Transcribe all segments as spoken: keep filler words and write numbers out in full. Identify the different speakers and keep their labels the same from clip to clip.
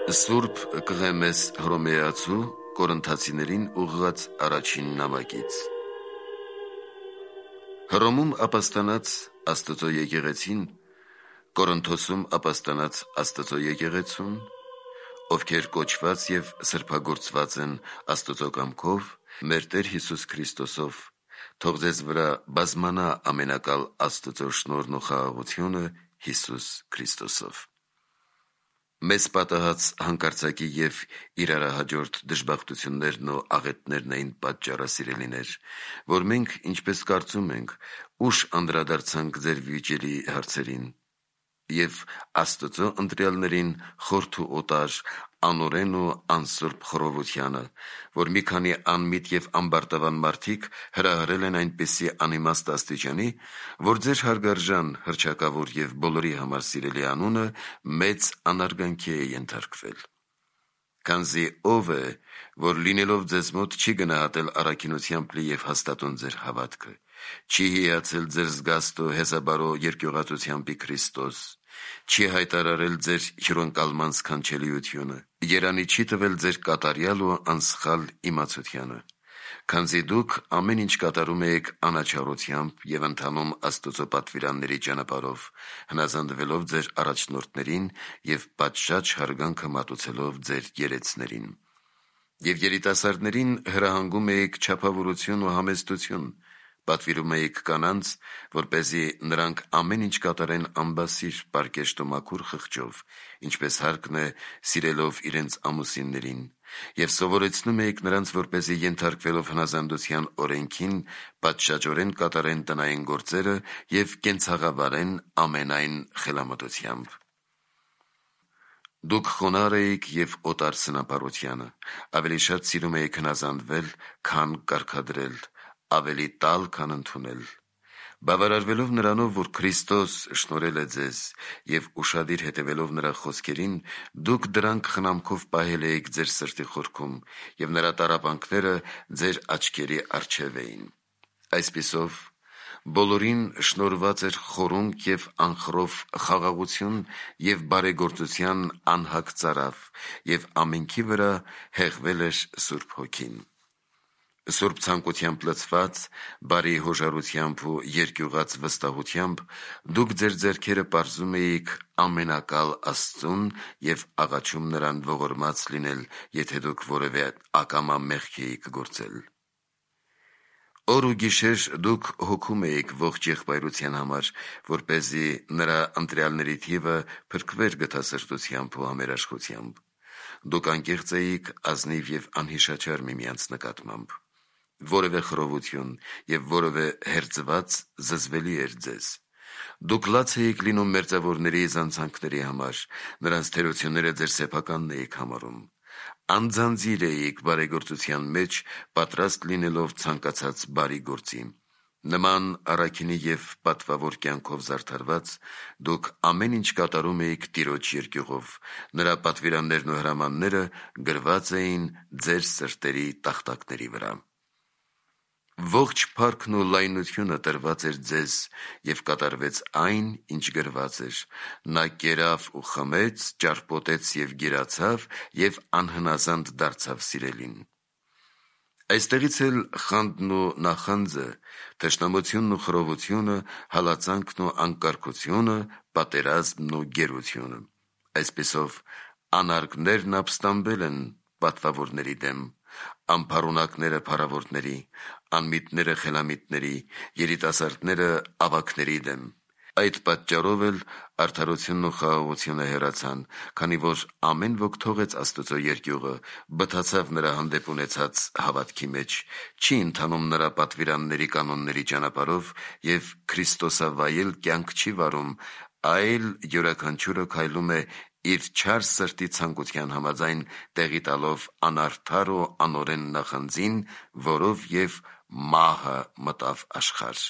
Speaker 1: Սուրբ Կղեմես Հռոմեացու Կորինթացիներին ուղղված առաջին նամակից։ Հռոմում ապաստանած Աստծո եկեղեցին, Կորինթոսում ապաստանած Աստծո եկեղեցուն, ովքեր կոչված եւ սրբագործված են Աստծո կամքով, մեր Տեր Հիսուս Քրիստոսով, թող ձեզ վրա բազմանա ամենակալ Աստծո շնորհն ու խաղաղությունը Հիսուս Քրիստոսով։ Մեզ պատահած հանկարծակի և իրարահաջորդ դժբախտություններն ու աղետներն էին պատճառը, սիրելիներ, որ մենք, ինչպես կարծում ենք, ուշ անդրադարձանք ձեր վիճելի հարցերին և Աստծո ընտրյալներին խորթ ու օտար, անօրեն ու անսուրբ խռովությանը, որ մի քանի անմիտ և ամբարտավան մարդիկ հրահրել են այնպիսի անիմաստ աստիճանի, որ ձեր հարգարժան, հռչակավոր և բոլորի համար սիրելի անունը մեծ անարգանքի է ենթարկվել։ Քանզի ով է, որ լինելով ձեզ մոտ չի գնահատել առաքինությամբ լի և հաստատուն ձեր հավատքը, չի հիացել ձեր զգաստ ու հեզաբարո երկյուղածությամբ Քրիստոս, չի հայտարարել ձեր հյուրընկալման սքանչելիությունը, երանի չի տվել ձեր կատարյալ ու անսխալ իմացությանը, քանզի դուք ամեն ինչ կատարում եք անաչառությամբ և ընթանում Աստծո պատվիրանների ճանապարհով, հնազանդվելով ձեր առաջնորդներին և պատշաճ հարգանքը մատուցելով ձեր երեցներին։ Եվ երիտասարդներին հրահանգում էիք չափավորություն ու համեստություն, պատվիրում էիք կանանց, որպեսզի նրանք ամեն ինչ կատարեն անբասիր, պարկեշտ ու մաքուր խղճով, ինչպես հարկն է, սիրելով իրենց ամուսիններին, և սովորեցնում էիք նրանց, որպեսզի ենթարկվելով հնազանդության օրենքին, պատշաճորեն կատարեն տնային գործերը և կենցաղավարեն ամենայն խելամտությամբ։ Դուք խոնարհ էիք և օտար սնապառությանը, ավելի շատ սիրում էիք հնազանդվել, քան կարգադրել, ավելի տալ, քան ընդունել։ Բավարարվելով նրանով, որ Քրիստոս շնորհել է ձեզ, և ուշադիր հետևելով նրա խոսքերին, դուք դրանք խնամքով պահել էիք ձեր սրտի խորքում, և նրա տառապանքները ձեր աչքերի առջև էին։ Այսպիսով, բոլորին շնորհված էր խորունկ և անխռով խաղաղություն և բարեգործության անհագ ծարավ, և ամենքի վրա հեղվել էր Սուրբ Հոգին։ Սուրբ ցանկությամբ լցված, բարի հոժարությամբ ու երկյուղած վստահությամբ դուք ձեր ձեռքերը պարզում էիք ամենակալ Աստծուն և աղաչում նրան ողորմած լինել, եթե դուք որևէ ակամա մեղք էիք գործել։ Օր ու գիշեր դուք հոգում էիք ողջ եղբայրության համար, որպեսզի նրա ընտրյալների թիվը փրկվեր գթասրտությամբ ու համերաշխությամբ։ Դուք անկեղծ էիք ազնիվ և անհիշաչար միմյանց նկատմամբ։ Որևէ խռովություն և որևէ հերձված զզվելի էր ձեզ։ Դուք լաց էիք լինում մերձավորների զանցանքների համար, նրանց թերությունները ձեր սեփականն էիք համարում։ Անձանձիր էիք բարեգործության մեջ, պատրաստ լինելով ցանկացած բարի գործի։ Նման առաքինի և պատվավոր կյանքով զարդարված՝ դուք ամեն ինչ կատարում էիք Տիրոջ երկյուղով, նրա պատվիրաններն ու հրամանները գրված էին ձեր սրտերի տախտակների վրա։ Ողջ փառքն ու լայնությունը տրված էր ձեզ, և կատարվեց այն, ինչ գրված էր. «Նա կերավ ու խմեց, ճարպոտեց և գիրացավ, և անհնազանդ դարձավ սիրելին»։ Այստեղից էլ խանդն ու նախանձը, թշնամությունն ու խռովությունը, հալածանքն ու անկարգությունը, պատերազմն ու գերությունը։ Այսպիսով, անարգներն ապստամբել են պատվավորների դեմ, ամփառունակները փառավորների, անմիտները խելամիտների, երիտասարդները ավագների դեմ։ Այդ պատճառով էլ արդարությունն ու խաղաղությունը հեռացան, քանի որ ամեն ոք թողեց Աստծո երկյուղը, բթացավ նրա հանդեպ ունեցած հավատքի մեջ, չի ընթանում նրա պատվիրանների կանոնների ճանապարհով և քրիստոսավայել կյանք չի վարում, այլ յուրաքանչյուրը քայլում է իր չար սրտի ցանկության համաձայն, տեղի տալով անարդար ու անօրեն նախանձին, որով և մահը մտավ աշխարհ։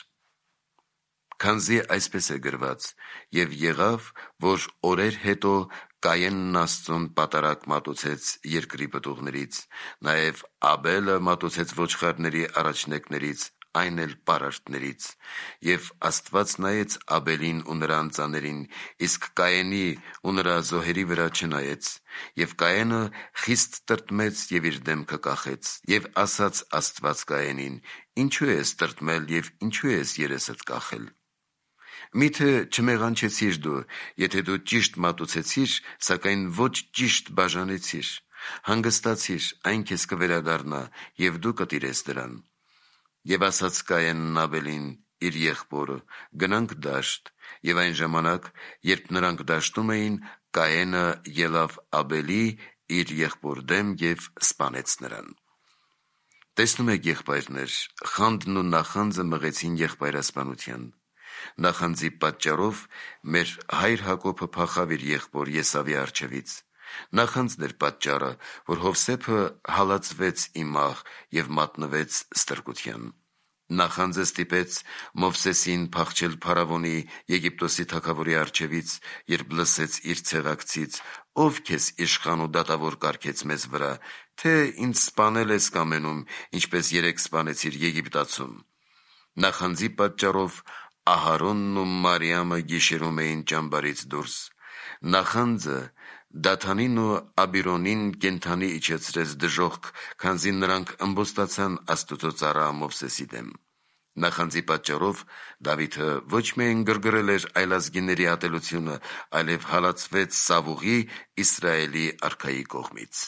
Speaker 1: Քանզի այսպես է գրված. «Եվ եղավ, որ օրեր հետո Կայենն Աստծուն պատարագ մատուցեց երկրի պտուղներից, նաև Աբելը մատուցեց ոչխարների առաջնեկներից այն էլ պարարտներից։ Եվ Աստված նայեց Աբելին ու նրա անձաներին, իսկ Կայենի ու նրա զոհերի վրա չնայեց։ Եվ Կայենը խիստ տրտմեց և իր դեմքը կախեց։ Եվ ասաց Աստված Կայենին. «Ինչու ես տրտմել և ինչու ես երեսդ կախել։ Միթե չմեղանչեցիր դու, եթե դու ճիշտ մատուցեցիր, սակայն ոչ ճիշտ բաժանեցիր։ Հանգստացիր, այն քեզ կվերադառնա, և դու կտիրես դրան»։ Եվ ասաց Կայենն Աբելին իր եղբորը. «Գնանք դաշտ»։ Եվ այն ժամանակ, երբ նրանք դաշտում էին, Կայենը ելավ Աբելի իր եղբոր դեմ և սպանեց նրան։ Տեսնում եք, եղբայրներ, խանդն ու նախանձը մղեցին եղբայրասպանության։ Նախանձի պատճառով մեր հայր Հակոբը փախավ իր եղբոր Եսավի առջևից։ Նախանձն էր պատճառը, որ Հովսեփը հալածվեց ի մահ և մատնվեց ստրկության։ Նախանձը ստիպեց Մովսեսին փախչել Փարավոնի, Եգիպտոսի թագավորի առջևից, երբ լսեց իր ցեղակցից. «Ո՞վ քեզ իշխան ու դատավոր կարգեց մեզ վրա, թե ինձ սպանել ես կամենում, ինչպես երեկ սպանեցիր Եգիպտացում»։ Նախանձի պատճառով Ահարոնն ու Մարիամը գիշերում էին ճամբարից դուրս։ Նախանձը Դաթանին ու Աբիրոնին կենդանի իջեցրեց դժոխք, քանզի նրանք ըմբոստացան Աստուծո ծառա Մովսեսի դեմ։ Նախանձի պատճառով Դավիթը ոչ միայն գրգռել էր այլազգիների ատելությունը, այլև հալածվեց Սավուղի, Իսրայելի արքայի կողմից։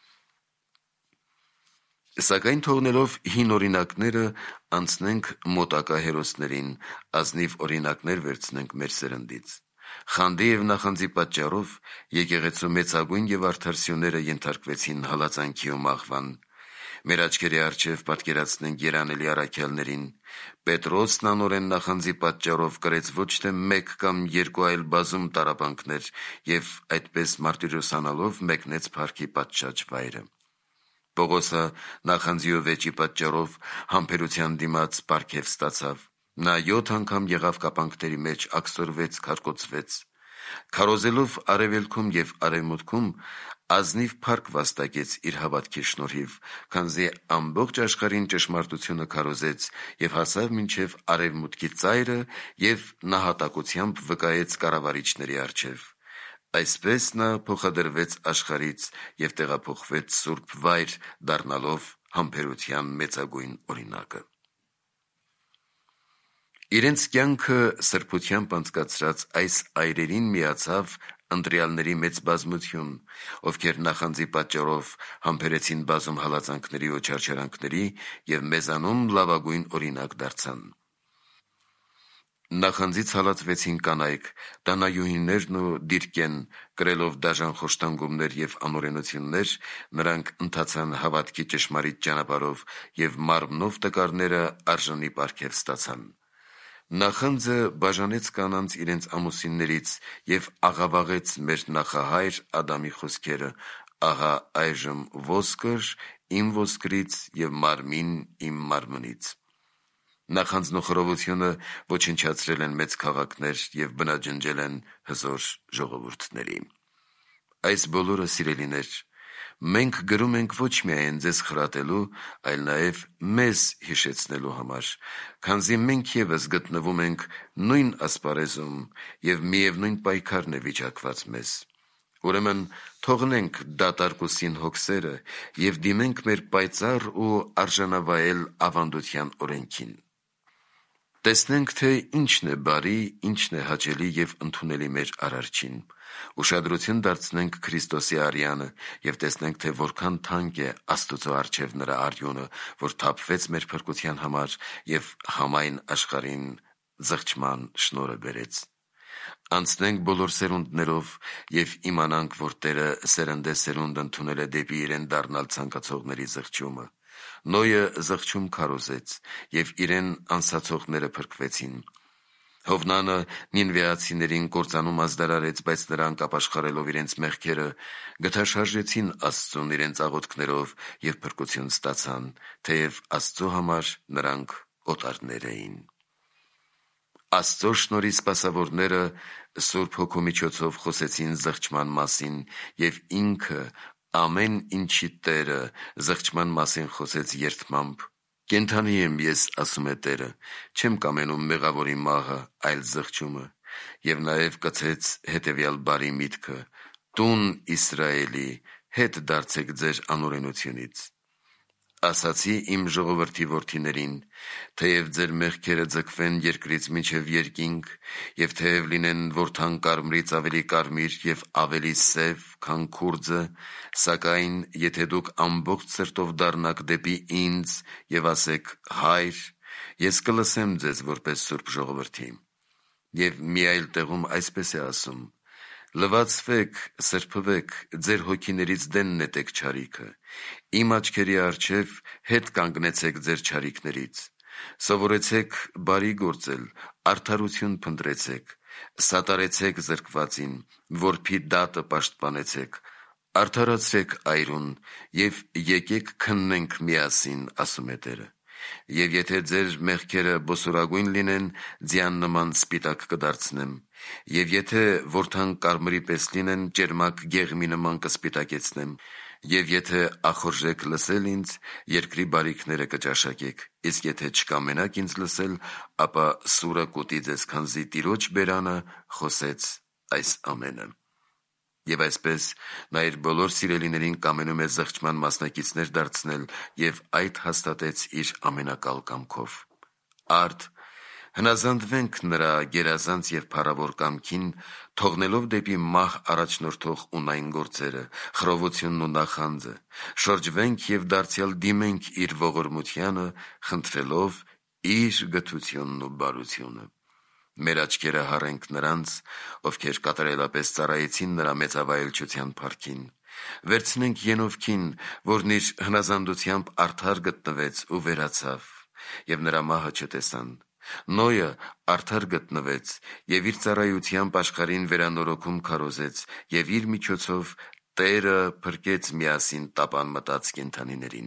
Speaker 1: Սակայն թողնելով հին օրինակները, անցնենք մոտակա հերոսներին, ազնիվ օրինակներ վերցնենք մեր սերնդից։ Խանդի և նախանձի պատճառով եկեղեցու մեծագույն և արդար սյուները ենթարկվեցին հալածանքի ու մահվան։ Մեր աչքերի առջև պատկերացնենք երանելի առաքյալներին։ Պետրոսն անօրեն նախանձի պատճառով կրեց ոչ թե մեկ կամ երկու, այլ բազում տառապանքներ և այդպես մարտիրոսանալով մեկնեց փառքի պատշաճ վայրը։ Պողոսը նախանձի ու վեճի պատճառով համբերության դիմաց պարգև ստացավ։ Նա յոթ անգամ եղավ կապանքների մեջ, աքսորվեց, քարկոծվեց։ Քարոզելով արևելքում և արևմուտքում, ազնիվ փառք վաստակեց իր հավատքի շնորհիվ, քանզի ամբողջ աշխարհին ճշմարտությունը քարոզեց և հասավ մինչև արևմուտքի ծայրը և նահատակությամբ վկայեց կառավարիչների առջև։ Այսպես նա փոխադրվեց աշխարհից և տեղափոխվեց սուրբ վայր, դառնալով համբերության մեծագույն օրինակը։ Իրենց կյանքը սրբությամբ անցկացրած այս այրերին միացավ ընտրյալների մեծ բազմություն, ովքեր նախանձի պատճառով համբերեցին բազում հալածանքների ու չարչարանքների և մեզանում լավագույն օրինակ դարձան։ Նախանձից հալածվեցին կանայք, տանայուհիներն ու դիրկեն, կրելով դաժան խոշտանգումներ և անօրենություններ, նրանք ընթացան հավատքի ճշմարիտ ճանապարհով և մարմնով տկարները արժանի պարգև ստացան։ Նախանձը բաժանեց կանանց իրենց ամուսիններից և աղավաղեց մեր նախահայր Ադամի խոսքերը. «Ահա այժմ ոսկր իմ ոսկրից և մարմին իմ մարմնից»։ Նախանձն ու խռովությունը ոչնչացրել են մեծ քաղաքներ և բնաջնջել են հզոր ժողովուրդների։ Այս բոլորը, սիրելիներ, մենք գրում ենք ոչ միայն ձեզ խրատելու, այլ նաև մեզ հիշեցնելու համար, քանզի մենք ևս գտնվում ենք նույն ասպարեզում և միևնույն պայքարն է վիճակված մեզ։ Ուրեմն թողնենք դատարկուսին հոգսերը և դիմենք մեր պայծառ ու արժանավայել ավանդության օրենքին։ Տեսնենք, թե ինչն է բարի, ինչն է հաճելի և ընդունելի մեր Արարչին։ Ուշադրություն դարձնենք Քրիստոսի արյանը և տեսնենք, թե որքան թանկ է Աստուծո առջև նրա արյունը, որ թափվեց մեր փրկության համար և համայն աշխարհին զղջման շնորհը բերեց։ Անցնենք բոլոր սերունդներով և իմանանք, որ Տերը սերնդեսերունդ ընդունել է դեպի իրեն դառնալ ցանկացողների զղջումը։ Նոյը զղջում քարոզեց, և իրեն անսացողները փրկվեցին։ Հովնանը նինվեացիներին կործանում ազդարարեց, բայց նրանք, ապաշխարելով իրենց մեղքերը, գթաշարժեցին Աստծուն իրենց աղոթքներով և փրկություն ստացան, թեև Աստծո համար նրանք օտարներ էին։ Աստծո շնորհի սպասավորները Սուրբ Հոգու միջոցով խոսեցին զղջման մասին, և Ինքը, ամեն ինչի Տերը, զղջման մասին խոսեց երդմամբ. Կենդանի եմ ես, ասում է Տերը, չեմ կամենում մեղավորի մահը, այլ զղջումը, և նաև կցեց հետևյալ բարի միտքը. «Տուն Իսրայելի, հետ դարձեք ձեր անօրենությունից»։ Ասացի իմ ժողովրդի որդիներին, թեև ձեր մեղքերը ձգվեն երկրից մինչև երկինք, և թեև լինեն որթան կարմրից ավելի կարմիր և ավելի սև, քան քուրձը, սակայն եթե դուք ամբողջ սրտով դառնաք դեպի ինձ և ասեք. «Հայր», ես կլսեմ ձեզ որպես սուրբ ժողովրդի։ Եվ մի այլ տեղում այսպես է ասում. «Լվացվեք, սրբվեք, ձեր հոգիներից դեն նետեք չարիքը, իմ աչքերի առջև հետ կանգնեցեք ձեր չարիքներից, սովորեցեք բարի գործել, արդարություն փնտրեցեք, սատարեցեք զրկվածին, որբի դատը պաշտպանեցեք, արդարացրեք այրուն և եկեք քննենք միասին, ասում է Տերը։ Եվ եթե ձեր մեղքերը բոսորագույն լինեն, ձյան նման սպիտակ կդարձնեմ, և եթե որթան կարմրի պես լինեն, ճերմակ գեղմի նման կսպիտակեցնեմ, և եթե ախորժեք լսել ինձ, երկրի բարիքները կճաշակեք, իսկ եթե չկամենաք ինձ լսել, ապա սուրը կուտի ձեզ, քանզի Տիրոջ բերանը խոսեց այս ամենը»։ Եվ այսպես նա իր բոլոր սիրելիներին կամենում է զղջման մասնակիցներ դարձնել և այդ հաստատեց իր ամենակալ կամքով։ Արդ հնազանդվենք նրա գերազանց և փառավոր կամքին, թողնելով դեպի մահ առաջնորդող ունայն գործերը, խռովությունն ու նախանձը, շրջվենք և դարձյալ դիմենք իր ողորմությանը, խնդրելով իր գթությունն ու բարությունը։ Մեր աչքերը հառենք նրանց, ովքեր կատարելապես ծառայեցին նրա մեծավայելչության փառքին։ Վերցնենք Ենովքին, որն իր հնազանդությամբ արդար գտնվեց ու վերացավ, և նրա մահը չտեսան։ Նոյը արդար գտնվեց և իր ծառայությամբ աշխարհին վերանորոգում քարոզեց, և իր միջոցով Տերը փրկեց միասին տապան մտած կենդանիներին։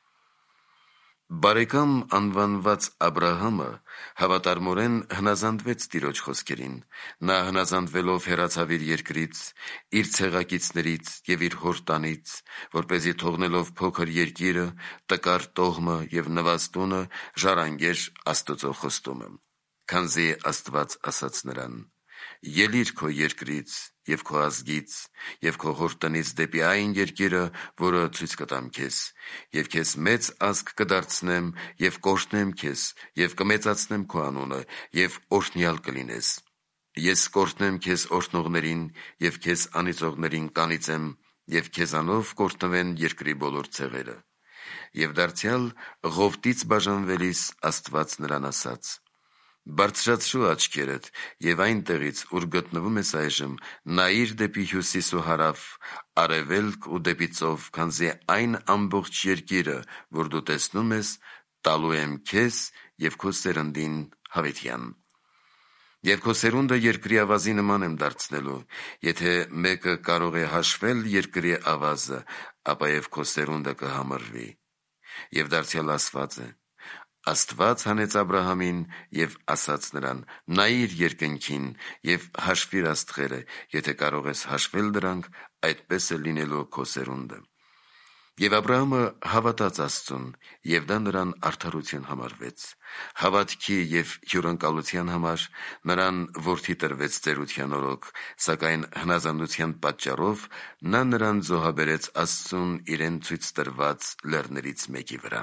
Speaker 1: Բարեկամ անվանված Աբրահամը հավատարմորեն հնազանդվեց Տիրոջ խոսքերին։ Նա հնազանդվելով հեռացավ իր երկրից, իր ցեղակիցներից և իր հոր տանից, որպեսզի թողնելով փոքր երկիրը, տկար տոհմը և նվազ տունը, ժառանգեր Աստծո խոստումը։ Քանզի Աստված ասաց նրան. «Ելիր քո երկրից և քո ազգից և քո հոր տնից դեպի այն երկիրը, որը ցույց կտամ քեզ, և քեզ մեծ ազգ կդարձնեմ և կօրհնեմ քեզ և կմեծացնեմ քո անունը, և օրհնյալ կլինես։ Ես կօրհնեմ քեզ օրհնողներին և քեզ անիծողներին կանիծեմ, և քեզանով կօրհնվեն երկրի բոլոր ցեղերը»։ Եվ դարձյալ Ղովտից բաժանվելիս Աստված նրան ասաց. «Բարձրացրու աչքերդ և այնտեղից, ուր գտնվում ես այժմ, նայիր դեպի հյուսիս ու հարավ, արևելք ու դեպի ծով, քանզի այն ամբողջ երկիրը, որ դու տեսնում ես, տալու եմ քեզ և քո սերնդին հավիտյան։ Եվ քո սերունդը երկրի ավազի նման եմ դարձնելու. եթե մեկը կարող է հաշվել երկրի ավազը, ապա և քո սերունդը կհամռվի»։ Եվ դարձյալ ասված է. Աստված հանեց Աբրահամին և ասաց նրան. «Նայիր երկնքին և հաշվիր աստղերը, եթե կարող ես հաշվել դրանք, այդպես է լինելու քո սերունդը»։ Եվ Աբրահամը հավատաց Աստծուն, և դա նրան արդարություն համարվեց։ Հավատքի և հյուրընկալության համար նրան որդի տրվեց ծերության օրոք, սակայն հնազանդության պատճառով նա նրան զոհաբերեց Աստծուն իրեն ցույց տրված լեռներից մեկի վրա։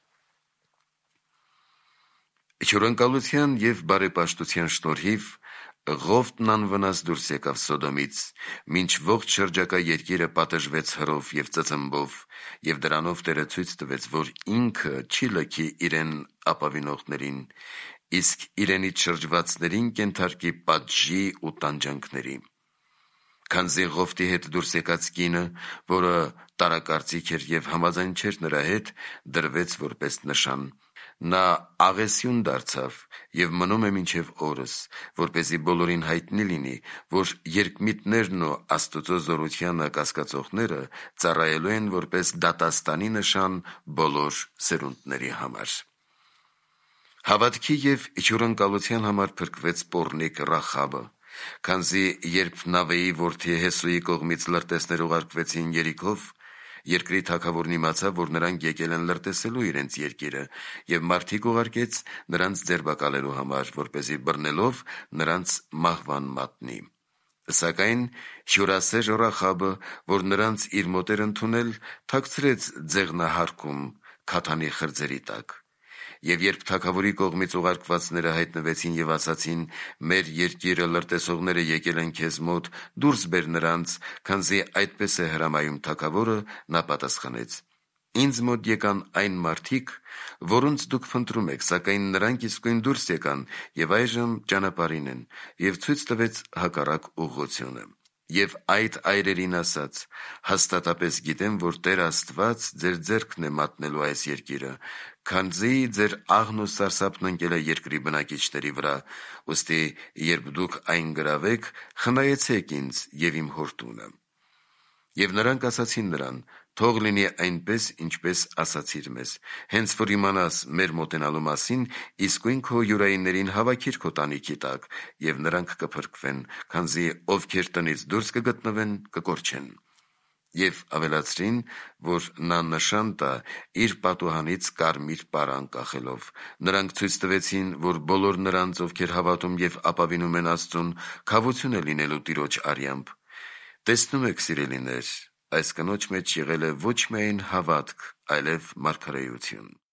Speaker 1: Հյուրընկալության և բարեպաշտության շնորհիվ Ղովտն անվնաս դուրս եկավ Սոդոմից, մինչ ողջ շրջակա երկիրը պատժվեց հրով և ծծմբով, և դրանով Տերը ցույց տվեց, որ ինքը չի լքի իրեն ապավինողներին, իսկ իրենից շրջվածներին կենթարկի պատժի ու տանջանքների։ Քանզի Ղովտի հետ դուրս եկած կինը, որը տարակարծիք էր և համաձայն չէր նրա հետ, դրվեց որպես նշան։ Նա աղեսյուն դարձավ և մնում է մինչև օրս, որպեսզի բոլորին հայտնի լինի, որ երկմիտներն ու Աստծո զորությանը կասկածողները ծառայելու են որպես դատաստանի նշան բոլոր սերունդների համար։ Հավատքի և հյուրընկալության համար փրկվեց պոռնիկ Ռախաբը, քանզի երբ Նավեի որդի Հեսուի կողմից լրտեսներ ուղարկվեցին Երիքով, Երկրի թագավորն իմացավ, որ նրանք եկել են լրտեսելու իրենց երկիրը, և մարդիկ ուղարկեց նրանց ձերբակալելու համար, որպեսզի բռնելով նրանց մահվան մատնի։ Սակայն հյուրասեր Ռախաբը, որ նրանց իր մոտ էր ընդունել, թաքցրեց ձեղնահարկում քաթանի խրձերի տակ։ Եվ երբ թագավորի կողմից ուղարկվածները հայտնվեցին և ասացին. «Մեր երկիրը լրտեսողները եկել են քեզ մոտ, դուրս բեր նրանց, քանզի այդպես է հրամայում թագավորը», նա պատասխանեց. «Ինձ մոտ եկան այն մարդիկ, որոնց դուք փնտրում եք, սակայն նրանք իսկույն դուրս եկան և այժմ ճանապարհին են», և ցույց տվեց հակառակ ուղղությունը։ Եվ այդ այրերին ասաց. «Հաստատապես գիտեմ, որ Տեր Աստված ձեր ձեռքն է մատնելու այս երկիրը, քանզի ձեր աղն ու սարսափն ընկել է երկրի բնակիչների վրա, ուստի երբ դուք այն գրավեք, խնայեցեք ինձ և իմ հոր տունը»։ Եվ նրանք ասացին նրան. «Թող լինի այնպես, ինչպես ասացիր մեզ. հենց որ իմանաս մեր մոտենալու մասին, իսկույն քո յուրայիններին հավաքիր քո տանիքի տակ, և նրանք կփրկվեն, քանզի ովքեր տնից դուրս կգտնվեն, կկորչեն»։ Եվ ավելացրին, որ նա նշան տա իր պատուհանից կարմիր պարան կախելով։ Նրանք ցույց տվեցին, որ բոլոր նրանց, ովքեր հավատում և ապավինում են Աստծուն, քավություն է լինելու Տիրոջ արյամբ։ Տեսնում եք, սիրելիներ, այս կնոջ մեջ եղել է ոչ միայն հավատք, այլև մարգարեություն։